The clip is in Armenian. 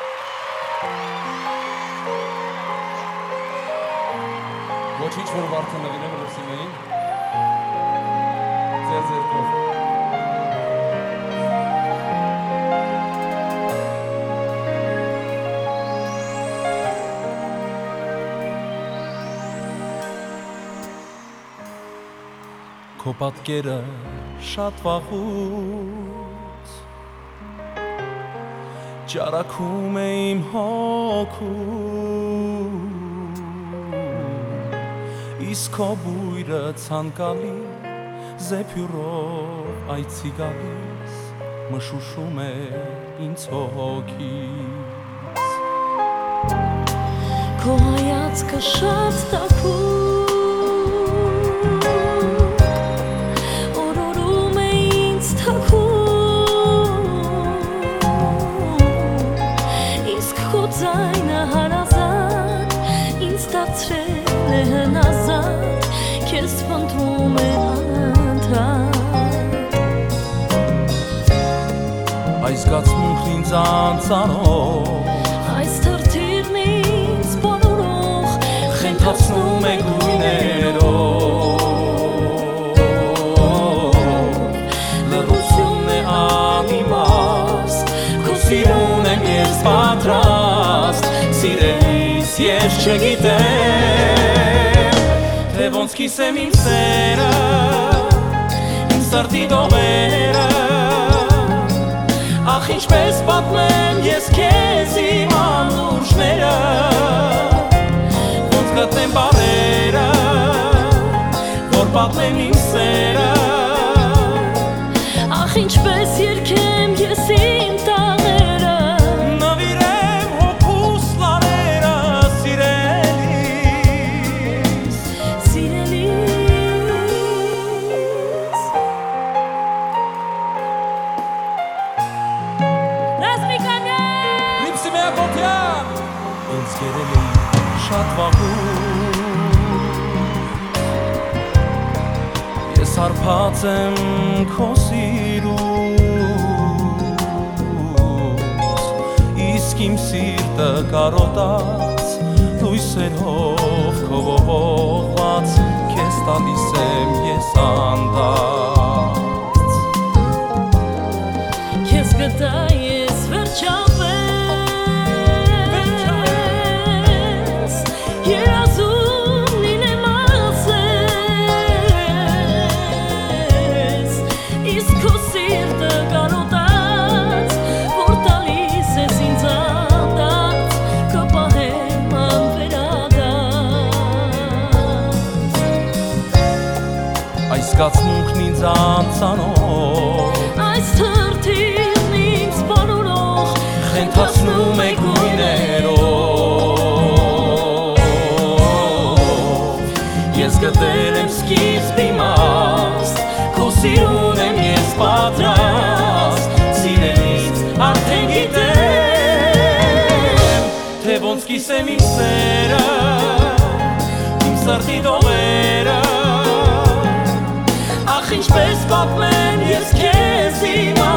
Ոչինչ որ Վարդանը գնեմ Լուսինեին ձեր ձերքով Քո պատկերը շատ վաղուց Ճարակում է իմ հոգում Իսկ քո բույրը ցանկալի Զեփյուրով այցի գալիս Մշուշում է ինձ հոգիս Քո հայացքը շատ տաքուց Ձայնը հարազատ, ինձ դարձրել է հնազատ, քեզ փնտրում է անընդհատ Այս զգացմունքն ինձ անծանոթ Այս թրթիրն ինձ բոլորող խենթացնում է գույներով Լռությունն է անիմաստ, քո սիրուն եմ ես պատրաստ Սիրելիս ես չգիտեմ Թե ոնց կիսեմ իմ սերը Իմ սրտի դողերը Ախ ինչպես պատմեմ ես քեզ իմ անուրջները Ոնց գտնեմ բառերը Որ պատմեմ իմ սերը Ախ ինչպես երգեմ ես իմ տաղերը Ինձ գերել էի շատ վաղուց Ես հարբած եմ քո սիրուց Իսկ իմ սիրտը կարոտած Լույսերով քո ողողված Քեզ տալիս եմ ես անդած Քեզ գտա ես վերջապես Այս զգացմունքն ինձ անծանոթ Այս թրթիրն ինձ բոլորող խենթացնում է գույներով Ես գտել եմ սկիզբ իմաստ Քո սիրուն եմ ես պատրաստ Սիրելիս արդեն գիտեմ Թե ոնց կիսեմ իմ սերը Իմ սրտի դողերը Ախ ինչպես պատմեմ ես քեզ իմ